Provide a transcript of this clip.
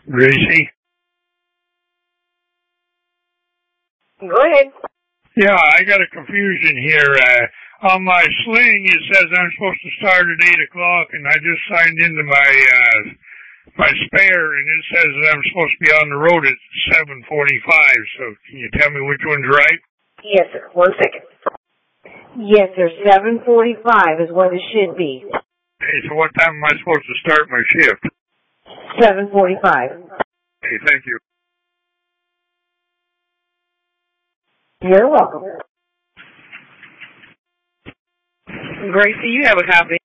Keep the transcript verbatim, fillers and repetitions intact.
Gracie? Go ahead. Yeah, I got a confusion here. Uh, on my sling, it says I'm supposed to start at eight o'clock, and I just signed into my uh, my spare, and it says that I'm supposed to be on the road at seven forty-five. So can you tell me which one's right? Yes, sir. One second. Yes, sir. seven forty-five is what it should be. Hey, so what time am I supposed to start my shift? seven forty-five. Hey, thank you. You're welcome. Gracie, you have a copy.